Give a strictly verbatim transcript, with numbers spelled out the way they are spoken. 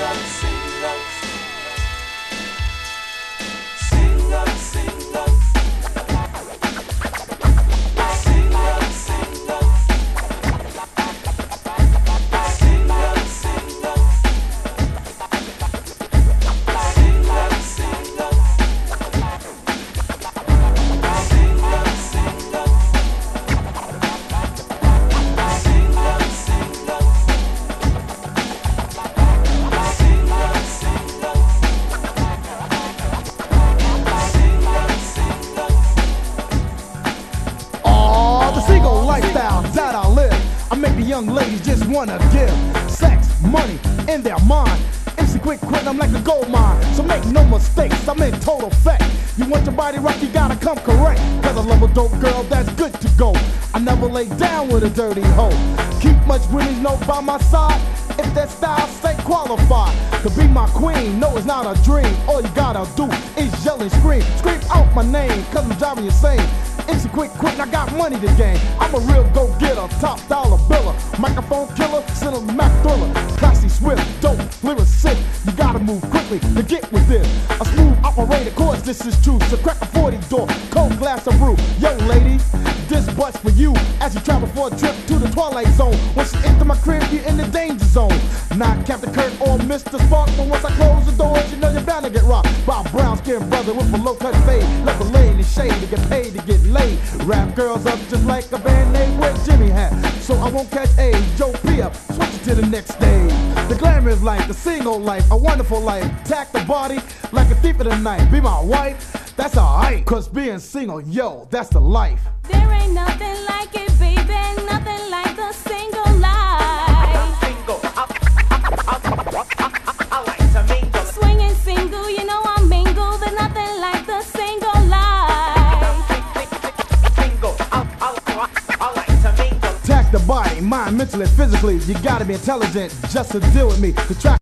Young ladies just wanna give sex, money in their mind. M C Quick quitting, I'm like a gold mine. So make no mistakes, I'm in total fact. You want your body rock, you gotta come correct. Cause I love a dope girl that's good to go. I never lay down with a dirty hoe. Keep much women know by my side. If that style stay qualified to be my queen, no, it's not a dream. All you gotta do is yell and scream. Scream out my name, cause I'm driving you insane. M C Quick quitting, I got money to gain. I'm a real go-getter, top dollar biller. Microphone killer, cinematic thriller. Classy, swift, dope, lyricist. You gotta move quickly to get with this. A smooth operator, cause this is true. So crack a forty door, cold glass of brew. Yo, lady, this but's for you. As you travel for a trip to the twilight zone. Once you enter my crib, you're in the danger zone. Not Captain Kirk or Mister Spark, but once I close the doors, you know you're bound to get rocked by a brown-skinned brother with a low-cut fade. Left a lay in the shade to get paid to get laid. Wrap girls up just like a band-aid with Jimmy hat. So I won't catch AIDS, Joe P up, switch it to the next stage. The glamorous life, the single life, a wonderful life. Tack the body like a thief of the night. Be my wife, that's alright. Cause being single, yo, that's the life. There ain't nothing like it, baby, nothing like the single life. Single, I, I, I, I, I like to mingle. Swinging single, you know I'm mingle. There's nothing like the single life. Single, I, I, I like to mingle. Tack the body, mind, mentally, physically. You gotta be intelligent just to deal with me. The track